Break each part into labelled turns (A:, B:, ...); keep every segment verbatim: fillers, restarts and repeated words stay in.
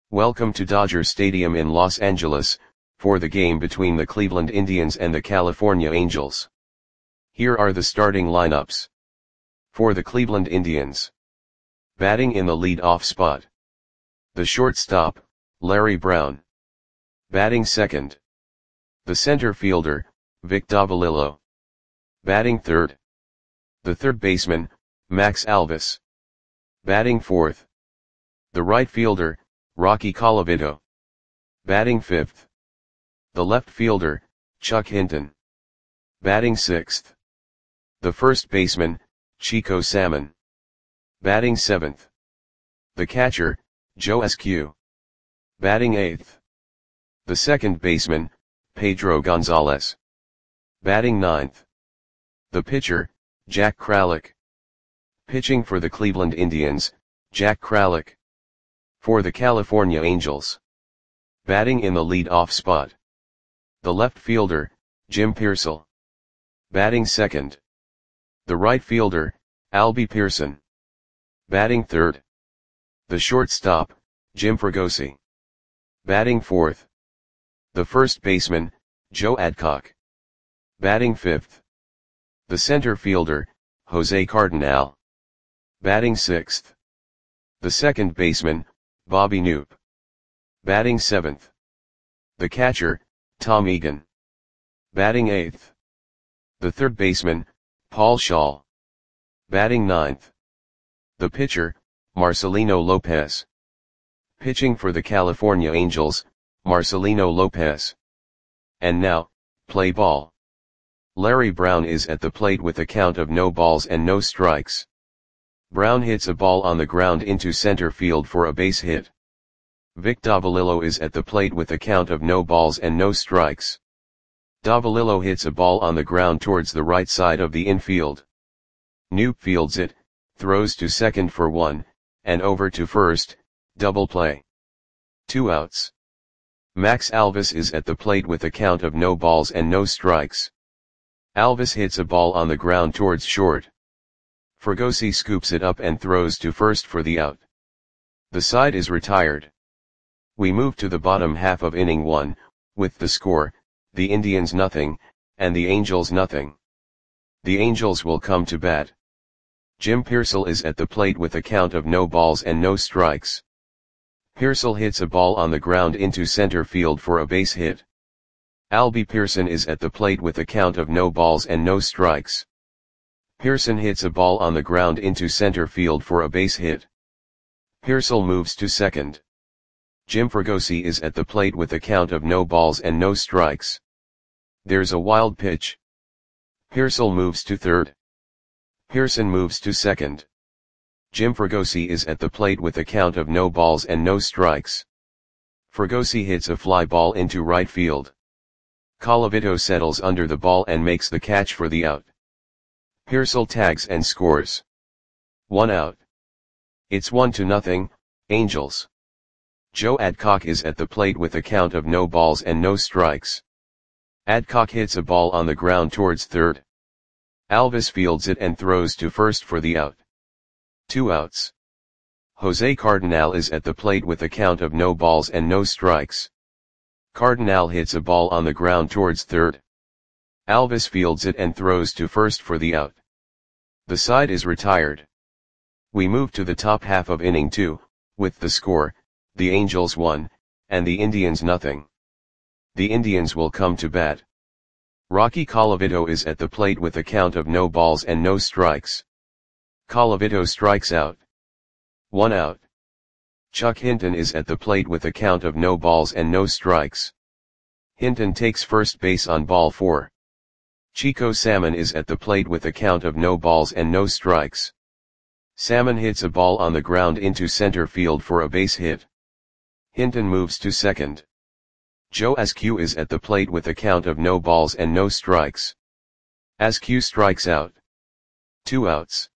A: Welcome to Dodger Stadium in Los Angeles, for the game between the Cleveland Indians and the California Angels. Here are the starting lineups. For the Cleveland Indians. Batting in the lead-off spot. The shortstop, Larry Brown. Batting second. The center fielder, Vic Davalillo. Batting third. The third baseman, Max Alvis. Batting fourth. The right fielder, Rocky Colavito. Batting fifth. The left fielder, Chuck Hinton. Batting sixth. The first baseman, Chico Salmon. Batting seventh. The catcher, Joe Eskew. Batting eighth. The second baseman, Pedro Gonzalez. Batting ninth. The pitcher, Jack Kralik. Pitching for the Cleveland Indians, Jack Kralik. For the California Angels. Batting in the lead-off spot. The left fielder, Jim Piersall. Batting second. The right fielder, Albie Pearson. Batting third. The shortstop, Jim Fregosi. Batting fourth. The first baseman, Joe Adcock. Batting fifth. The center fielder, Jose Cardinal. Batting sixth. The second baseman, Bobby Knoop. Batting seventh. The catcher, Tom Egan. Batting eighth. The third baseman, Paul Schaal. Batting ninth. The pitcher, Marcelino Lopez. Pitching for the California Angels, Marcelino Lopez. And now, play ball. Larry Brown is at the plate with a count of no balls and no strikes. Brown hits a ball on the ground into center field for a base hit. Vic Davalillo is at the plate with a count of no balls and no strikes. Davalillo hits a ball on the ground towards the right side of the infield. Knoop fields it, throws to second for one, and over to first, double play. Two outs. Max Alvis is at the plate with a count of no balls and no strikes. Alvis hits a ball on the ground towards short. Fregosi scoops it up and throws to first for the out. The side is retired. We move to the bottom half of inning one, with the score, the Indians nothing, and the Angels nothing. The Angels will come to bat. Jim Piersall is at the plate with a count of no balls and no strikes. Piersall hits a ball on the ground into center field for a base hit. Albie Pearson is at the plate with a count of no balls and no strikes. Pearson hits a ball on the ground into center field for a base hit. Piersall moves to second. Jim Fregosi is at the plate with a count of no balls and no strikes. There's a wild pitch. Piersall moves to third. Pearson moves to second. Jim Fregosi is at the plate with a count of no balls and no strikes. Fregosi hits a fly ball into right field. Colavito settles under the ball and makes the catch for the out. Piersall tags and scores. One out. It's one to nothing, Angels. Joe Adcock is at the plate with a count of no balls and no strikes. Adcock hits a ball on the ground towards third. Alvis fields it and throws to first for the out. Two outs. Jose Cardinal is at the plate with a count of no balls and no strikes. Cardinal hits a ball on the ground towards third. Alvis fields it and throws to first for the out. The side is retired. We move to the top half of inning two, with the score, the Angels one, and the Indians nothing. The Indians will come to bat. Rocky Colavito is at the plate with a count of no balls and no strikes. Colavito strikes out. One out. Chuck Hinton is at the plate with a count of no balls and no strikes. Hinton takes first base on ball four. Chico Salmon is at the plate with a count of no balls and no strikes. Salmon hits a ball on the ground into center field for a base hit. Hinton moves to second. Joe Eskew is at the plate with a count of no balls and no strikes. Eskew strikes out. Two outs.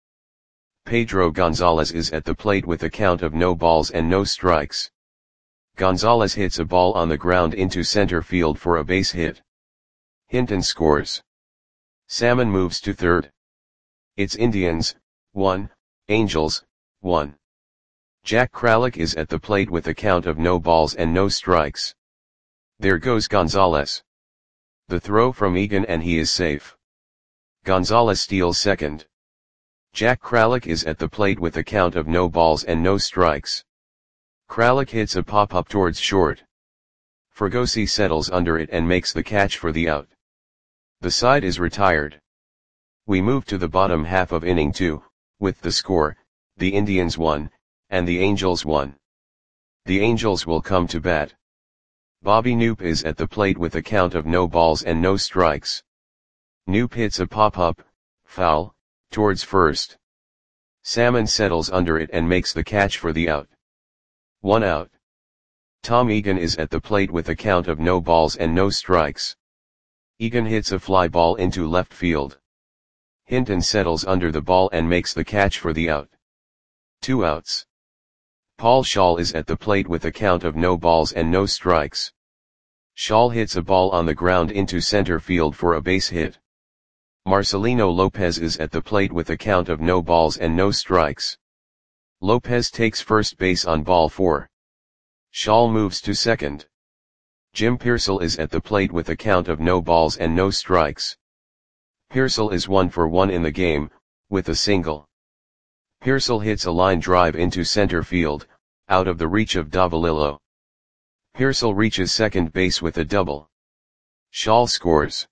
A: Pedro Gonzalez is at the plate with a count of no balls and no strikes. Gonzalez hits a ball on the ground into center field for a base hit. Hinton scores. Salmon moves to third. It's Indians, one, Angels, one. Jack Kralik is at the plate with a count of no balls and no strikes. There goes Gonzalez. The throw from Egan and he is safe. Gonzalez steals second. Jack Kralik is at the plate with a count of no balls and no strikes. Kralik hits a pop-up towards short. Fregosi settles under it and makes the catch for the out. The side is retired. We move to the bottom half of inning two, with the score, the Indians won, and the Angels won. The Angels will come to bat. Bobby Knoop is at the plate with a count of no balls and no strikes. Knoop hits a pop-up, foul, towards first. Salmon settles under it and makes the catch for the out. One out. Tom Egan is at the plate with a count of no balls and no strikes. Egan hits a fly ball into left field. Hinton settles under the ball and makes the catch for the out. Two outs. Paul Schaal is at the plate with a count of no balls and no strikes. Schaal hits a ball on the ground into center field for a base hit. Marcelino Lopez is at the plate with a count of no balls and no strikes. Lopez takes first base on ball four. Schaal moves to second. Jim Piersall is at the plate with a count of no balls and no strikes. Piersall is one for one in the game, with a single. Piersall hits a line drive into center field, out of the reach of Davalillo. Piersall reaches second base with a double. Schaal scores.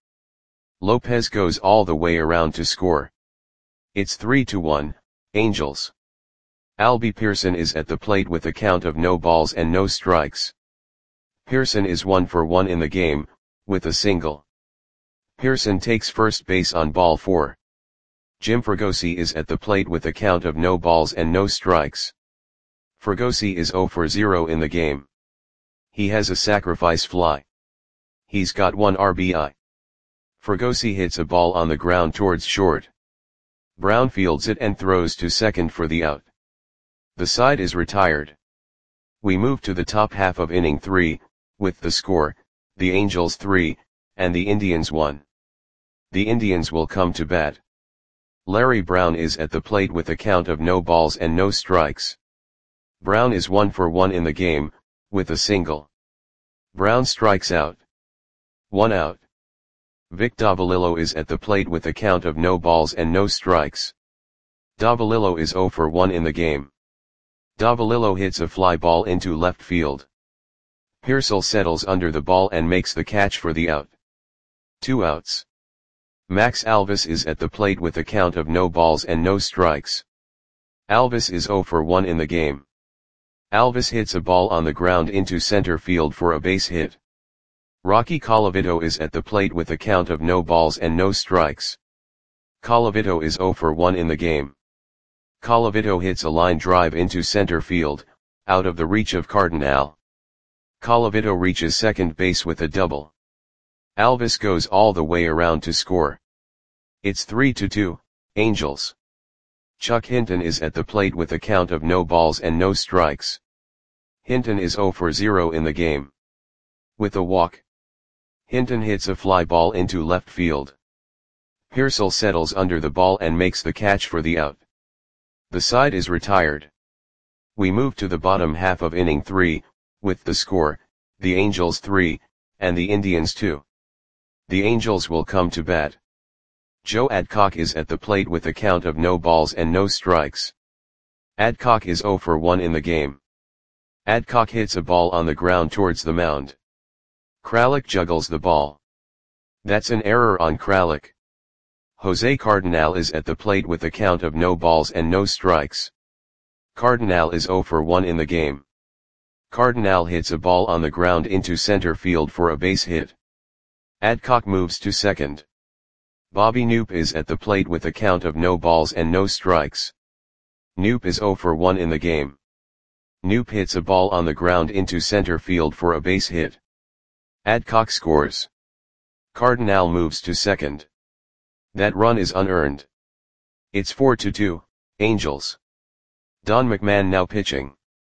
A: Lopez goes all the way around to score. It's three to one, Angels. Albie Pearson is at the plate with a count of no balls and no strikes. Pearson is one for one in the game, with a single. Pearson takes first base on ball four. Jim Fregosi is at the plate with a count of no balls and no strikes. Fregosi is zero for zero in the game. He has a sacrifice fly. He's got one R B I. Fregosi hits a ball on the ground towards short. Brown fields it and throws to second for the out. The side is retired. We move to the top half of inning three, with the score, the Angels three, and the Indians one. The Indians will come to bat. Larry Brown is at the plate with a count of no balls and no strikes. Brown is one for one in the game, with a single. Brown strikes out. One out. Vic Davalillo is at the plate with a count of no balls and no strikes. Davalillo is zero for one in the game. Davalillo hits a fly ball into left field. Piersall settles under the ball and makes the catch for the out. Two outs. Max Alvis is at the plate with a count of no balls and no strikes. Alvis is zero for one in the game. Alvis hits a ball on the ground into center field for a base hit. Rocky Colavito is at the plate with a count of no balls and no strikes. Colavito is zero for one in the game. Colavito hits a line drive into center field, out of the reach of Cardinal. Colavito reaches second base with a double. Alvis goes all the way around to score. It's three to two, Angels. Chuck Hinton is at the plate with a count of no balls and no strikes. Hinton is zero for zero in the game. With a walk. Hinton hits a fly ball into left field. Piersall settles under the ball and makes the catch for the out. The side is retired. We move to the bottom half of inning three, with the score, the Angels three, and the Indians two. The Angels will come to bat. Joe Adcock is at the plate with a count of no balls and no strikes. Adcock is zero for one in the game. Adcock hits a ball on the ground towards the mound. Kralik juggles the ball. That's an error on Kralik. Jose Cardinal is at the plate with a count of no balls and no strikes. Cardinal is zero for one in the game. Cardinal hits a ball on the ground into center field for a base hit. Adcock moves to second. Bobby Knoop is at the plate with a count of no balls and no strikes. Knoop is zero for one in the game. Knoop hits a ball on the ground into center field for a base hit. Adcock scores. Cardinal moves to second. That run is unearned. It's four to two, Angels. Don McMahon now pitching.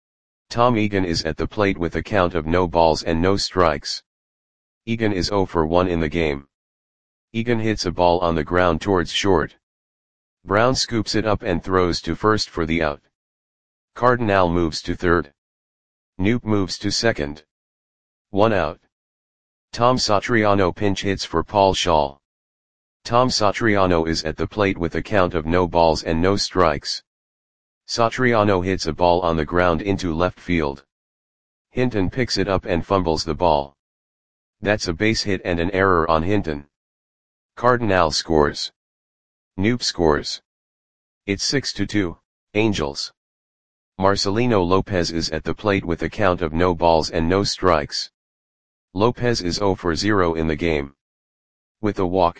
A: Tom Egan is at the plate with a count of no balls and no strikes. Egan is zero for one in the game. Egan hits a ball on the ground towards short. Brown scoops it up and throws to first for the out. Cardinal moves to third. Noop moves to second. One out. Tom Satriano pinch hits for Paul Schaal. Tom Satriano is at the plate with a count of no balls and no strikes. Satriano hits a ball on the ground into left field. Hinton picks it up and fumbles the ball. That's a base hit and an error on Hinton. Cardinal scores. Noop scores. It's six to two, Angels. Marcelino Lopez is at the plate with a count of no balls and no strikes. Lopez is zero for zero in the game. With a walk,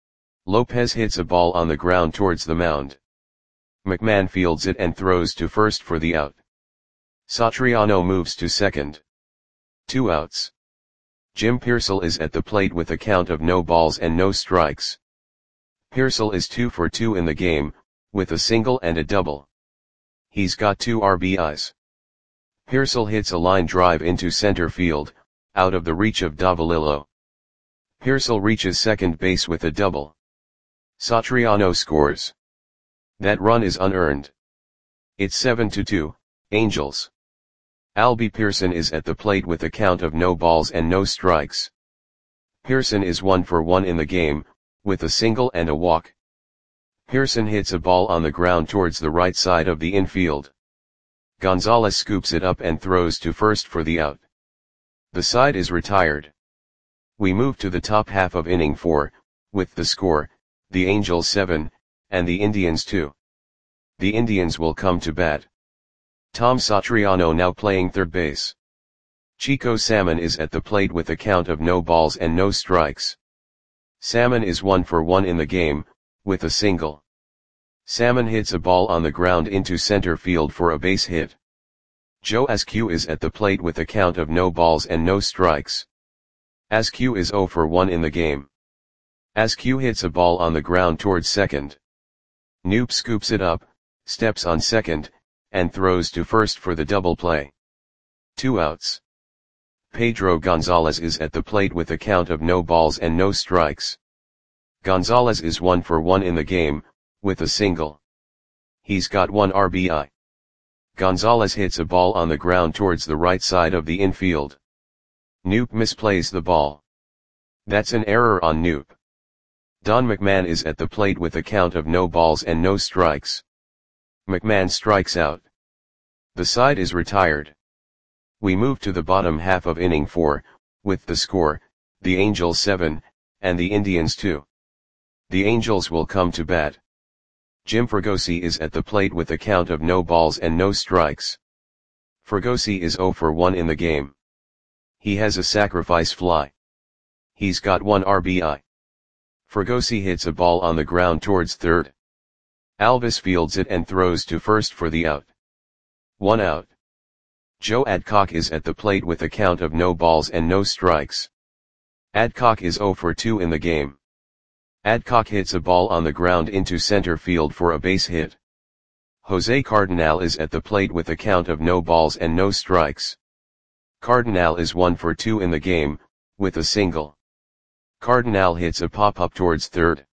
A: Lopez hits a ball on the ground towards the mound. McMahon fields it and throws to first for the out. Satriano moves to second. Two outs. Jim Pearsall is at the plate with a count of no balls and no strikes. Pearsall is two for two in the game, with a single and a double. He's got two R B Is. Pearsall hits a line drive into center field, out of the reach of Davalillo. Pearsall reaches second base with a double. Satriano scores. That run is unearned. It's seven to two, Angels. Albie Pearson is at the plate with a count of no balls and no strikes. Pearson is one for one in the game, with a single and a walk. Pearson hits a ball on the ground towards the right side of the infield. Gonzalez scoops it up and throws to first for the out. The side is retired. We move to the top half of inning four, with the score, the Angels seven, and the Indians two. The Indians will come to bat. Tom Satriano now playing third base. Chico Salmon is at the plate with a count of no balls and no strikes. Salmon is one for one in the game, with a single. Salmon hits a ball on the ground into center field for a base hit. Joe Askew is at the plate with a count of no balls and no strikes. Askew is zero for one in the game. Askew hits a ball on the ground towards second. Noop scoops it up, steps on second, and throws to first for the double play. Two outs. Pedro Gonzalez is at the plate with a count of no balls and no strikes. Gonzalez is one for one in the game, with a single. He's got one R B I. Gonzalez hits a ball on the ground towards the right side of the infield. Noop misplays the ball. That's an error on Noop. Don McMahon is at the plate with a count of no balls and no strikes. McMahon strikes out. The side is retired. We move to the bottom half of inning four, with the score, the Angels seven, and the Indians two. The Angels will come to bat. Jim Fregosi is at the plate with a count of no balls and no strikes. Fregosi is zero for one in the game. He has a sacrifice fly. He's got one R B I. Fregosi hits a ball on the ground towards third. Alvis fields it and throws to first for the out. One out. Joe Adcock is at the plate with a count of no balls and no strikes. Adcock is zero for two in the game. Adcock hits a ball on the ground into center field for a base hit. Jose Cardinal is at the plate with a count of no balls and no strikes. Cardinal is one for two in the game, with a single. Cardinal hits a pop-up towards third.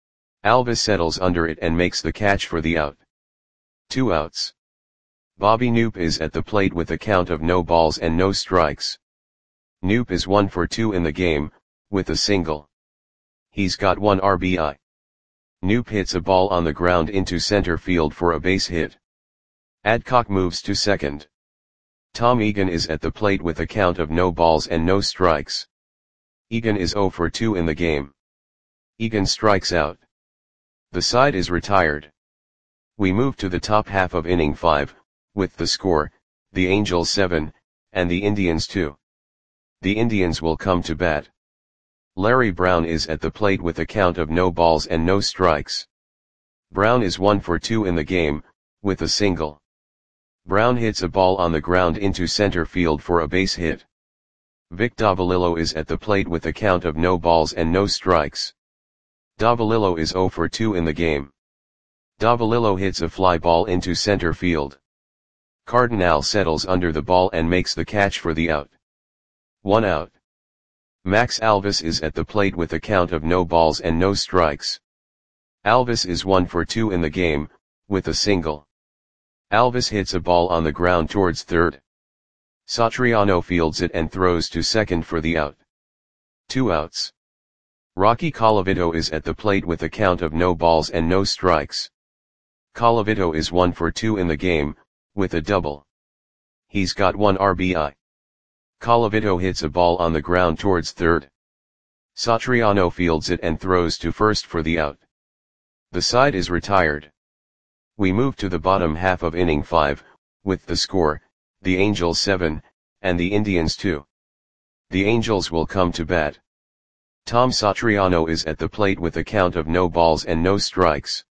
A: Alvis settles under it and makes the catch for the out. Two outs. Bobby Noop is at the plate with a count of no balls and no strikes. Noop is one for two in the game, with a single. He's got one R B I. Noop hits a ball on the ground into center field for a base hit. Adcock moves to second. Tom Egan is at the plate with a count of no balls and no strikes. Egan is zero for two in the game. Egan strikes out. The side is retired. We move to the top half of inning five, with the score, the Angels seven, and the Indians two. The Indians will come to bat. Larry Brown is at the plate with a count of no balls and no strikes. Brown is one for two in the game, with a single. Brown hits a ball on the ground into center field for a base hit. Vic Davalillo is at the plate with a count of no balls and no strikes. Davalillo is zero for two in the game. Davalillo hits a fly ball into center field. Cardinal settles under the ball and makes the catch for the out. One out. Max Alvis is at the plate with a count of no balls and no strikes. Alvis is one for two in the game, with a single. Alvis hits a ball on the ground towards third. Satriano fields it and throws to second for the out. Two outs. Rocky Colavito is at the plate with a count of no balls and no strikes. Colavito is one for two in the game, with a double. He's got one R B I. Colavito hits a ball on the ground towards third. Satriano fields it and throws to first for the out. The side is retired. We move to the bottom half of inning five, with the score, the Angels seven, and the Indians two. The Angels will come to bat. Tom Satriano is at the plate with a count of no balls and no strikes.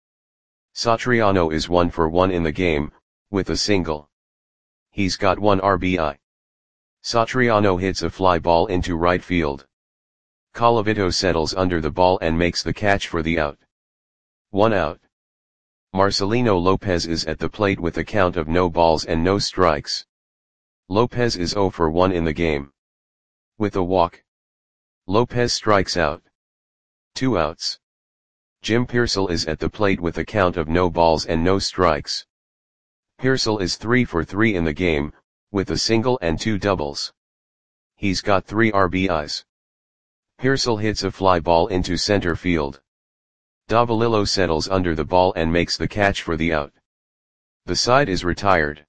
A: Satriano is one for one in the game, with a single. He's got one R B I. Satriano hits a fly ball into right field. Colavito settles under the ball and makes the catch for the out. One out. Marcelino Lopez is at the plate with a count of no balls and no strikes. Lopez is zero for one in the game. With a walk. Lopez strikes out. Two outs. Jim Pearsall is at the plate with a count of no balls and no strikes. Pearsall is three for three in the game, with a single and two doubles. He's got three R B Is. Pearsall hits a fly ball into center field. Davalillo settles under the ball and makes the catch for the out. The side is retired.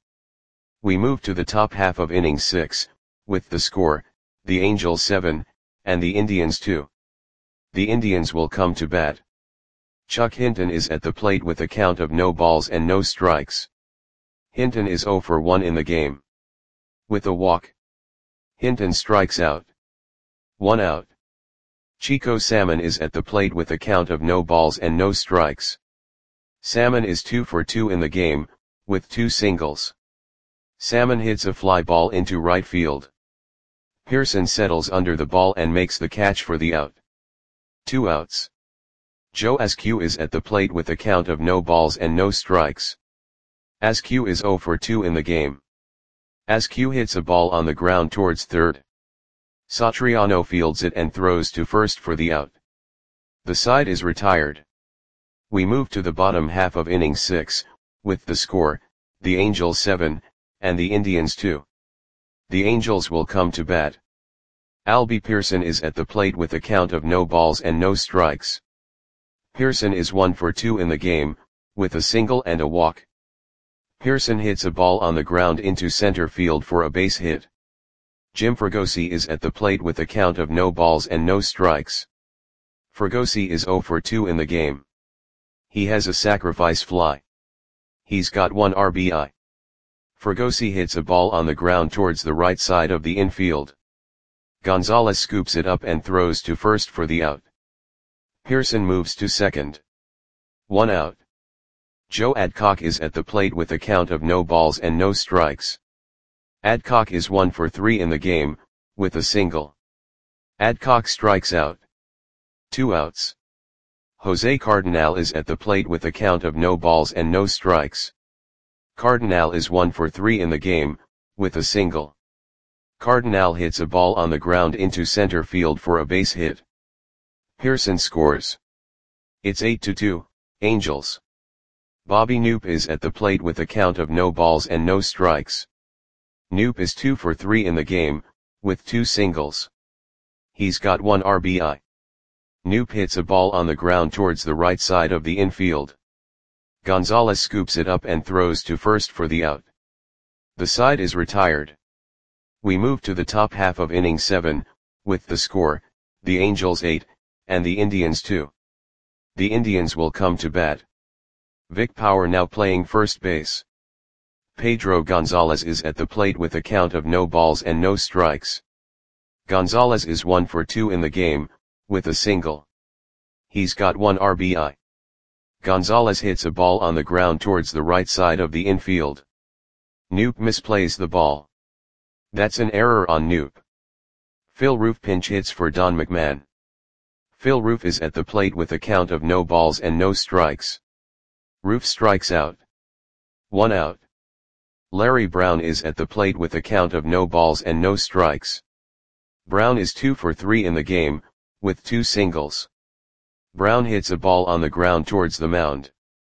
A: We move to the top half of inning six, with the score, the Angels seven, and the Indians two. The Indians will come to bat. Chuck Hinton is at the plate with a count of no balls and no strikes. Hinton is zero for one in the game. With a walk. Hinton strikes out. One out. Chico Salmon is at the plate with a count of no balls and no strikes. Salmon is two for two in the game, with two singles. Salmon hits a fly ball into right field. Pearson settles under the ball and makes the catch for the out. Two outs. Joe Askew is at the plate with a count of no balls and no strikes. Askew is zero for two in the game. Askew hits a ball on the ground towards third. Satriano fields it and throws to first for the out. The side is retired. We move to the bottom half of inning six, with the score, the Angels seven, and the Indians two. The Angels will come to bat. Albie Pearson is at the plate with a count of no balls and no strikes. Pearson is one for two in the game, with a single and a walk. Pearson hits a ball on the ground into center field for a base hit. Jim Fregosi is at the plate with a count of no balls and no strikes. Fregosi is zero for two in the game. He has a sacrifice fly. He's got one R B I. Fregosi hits a ball on the ground towards the right side of the infield. Gonzalez scoops it up and throws to first for the out. Pearson moves to second. One out. Joe Adcock is at the plate with a count of no balls and no strikes. Adcock is one for three in the game, with a single. Adcock strikes out. Two outs. Jose Cardinal is at the plate with a count of no balls and no strikes. Cardinal is one for three in the game, with a single. Cardinal hits a ball on the ground into center field for a base hit. Pearson scores. It's eight to two, Angels. Bobby Knoop is at the plate with a count of no balls and no strikes. Knoop is two for three in the game, with two singles. He's got one R B I. Knoop hits a ball on the ground towards the right side of the infield. Gonzalez scoops it up and throws to first for the out. The side is retired. We move to the top half of inning seven, with the score, the Angels eight, and the Indians two. The Indians will come to bat. Vic Power now playing first base. Pedro Gonzalez is at the plate with a count of no balls and no strikes. Gonzalez is one for two in the game, with a single. He's got one R B I. Gonzalez hits a ball on the ground towards the right side of the infield. Knoop misplays the ball. That's an error on Knoop. Phil Roof pinch hits for Don McMahon. Phil Roof is at the plate with a count of no balls and no strikes. Roof strikes out. One out. Larry Brown is at the plate with a count of no balls and no strikes. Brown is two for three in the game, with two singles. Brown hits a ball on the ground towards the mound.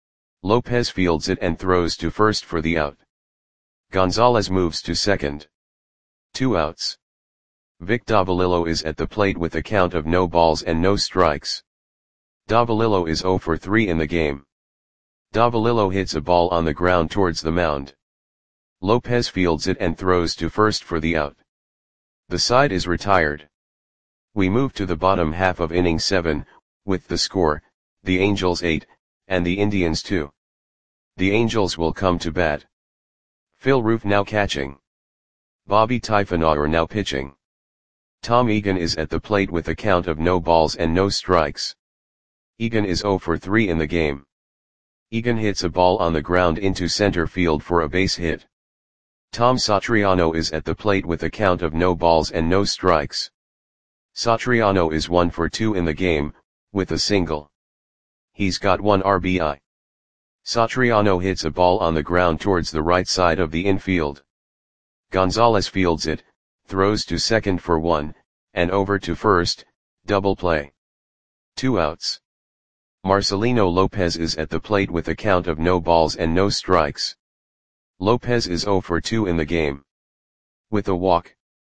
A: Lopez fields it and throws to first for the out. Gonzalez moves to second. Two outs. Vic Davalillo is at the plate with a count of no balls and no strikes. Davalillo is oh for three in the game. Davalillo hits a ball on the ground towards the mound. Lopez fields it and throws to first for the out. The side is retired. We move to the bottom half of inning seven, with the score, the Angels eight, and the Indians two. The Angels will come to bat. Phil Roof now catching. Bobby Typhonauer now pitching. Tom Egan is at the plate with a count of no balls and no strikes. Egan is oh for three in the game. Egan hits a ball on the ground into center field for a base hit. Tom Satriano is at the plate with a count of no balls and no strikes. Satriano is one for two in the game, with a single. He's got one R B I. Satriano hits a ball on the ground towards the right side of the infield. Gonzalez fields it, throws to second for one, and over to first, double play. Two outs. Marcelino Lopez is at the plate with a count of no balls and no strikes. Lopez is oh for two in the game. With a walk.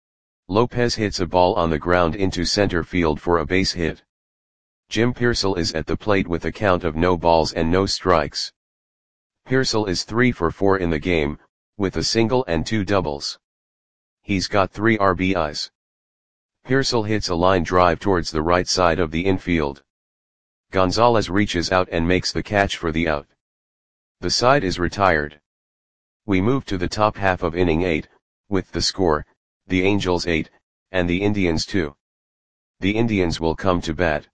A: Lopez hits a ball on the ground into center field for a base hit. Jim Piersall is at the plate with a count of no balls and no strikes. Piersall is three for four in the game, with a single and two doubles. He's got three R B Is. Piersall hits a line drive towards the right side of the infield. Gonzalez reaches out and makes the catch for the out. The side is retired. We move to the top half of inning eight, with the score, the Angels eight, and the Indians two. The Indians will come to bat.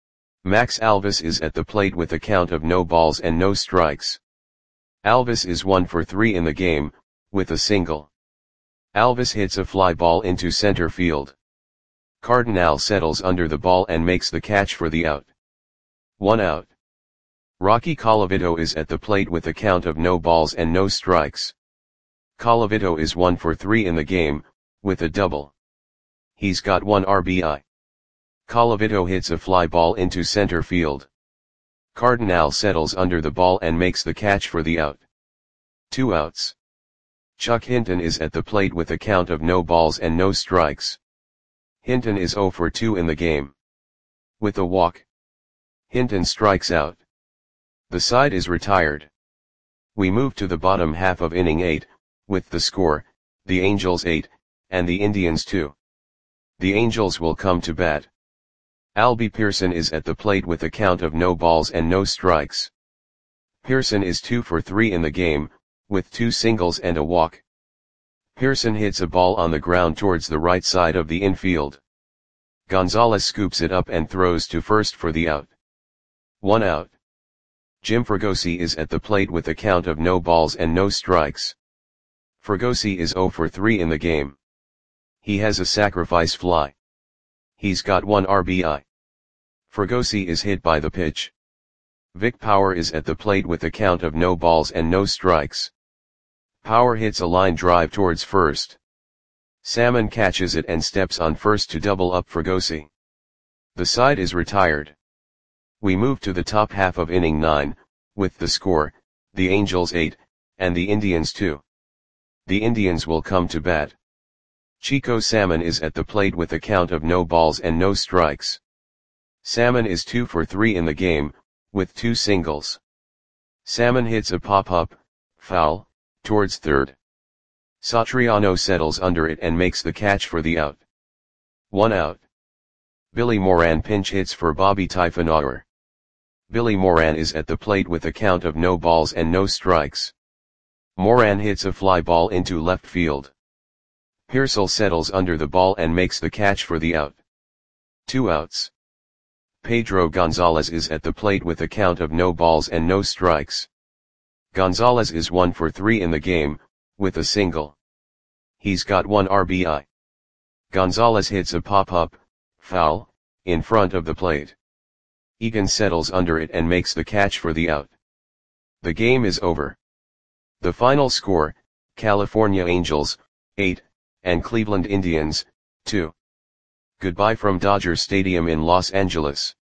A: Max Alvis is at the plate with a count of no balls and no strikes. Alvis is one for three in the game, with a single. Alvis hits a fly ball into center field. Cardinal settles under the ball and makes the catch for the out. One out. Rocky Colavito is at the plate with a count of no balls and no strikes. Colavito is one for three in the game, with a double. He's got one R B I. Colavito hits a fly ball into center field. Cardinal settles under the ball and makes the catch for the out. Two outs. Chuck Hinton is at the plate with a count of no balls and no strikes. Hinton is oh for two in the game. With a walk. Hinton strikes out. The side is retired. We move to the bottom half of inning eight, with the score, the Angels eight, and the Indians two. The Angels will come to bat. Albie Pearson is at the plate with a count of no balls and no strikes. Pearson is two for three in the game, with two singles and a walk. Pearson hits a ball on the ground towards the right side of the infield. Gonzalez scoops it up and throws to first for the out. One out. Jim Fregosi is at the plate with a count of no balls and no strikes. Fregosi is oh for three in the game. He has a sacrifice fly. He's got one R B I. Fregosi is hit by the pitch. Vic Power is at the plate with a count of no balls and no strikes. Power hits a line drive towards first. Salmon catches it and steps on first to double up Fregosi. The side is retired. We move to the top half of inning nine, with the score, the Angels eight, and the Indians two. The Indians will come to bat. Chico Salmon is at the plate with a count of no balls and no strikes. Salmon is two for three in the game, with two singles. Salmon hits a pop-up, foul, towards third. Satriano settles under it and makes the catch for the out. One out. Billy Moran pinch hits for Bobby Typhonauer. Billy Moran is at the plate with a count of no balls and no strikes. Moran hits a fly ball into left field. Piersall settles under the ball and makes the catch for the out. Two outs. Pedro Gonzalez is at the plate with a count of no balls and no strikes. Gonzalez is one for three in the game, with a single. He's got one R B I. Gonzalez hits a pop-up, foul, in front of the plate. Egan settles under it and makes the catch for the out. The game is over. The final score, California Angels, eight, and Cleveland Indians, two. Goodbye from Dodger Stadium in Los Angeles.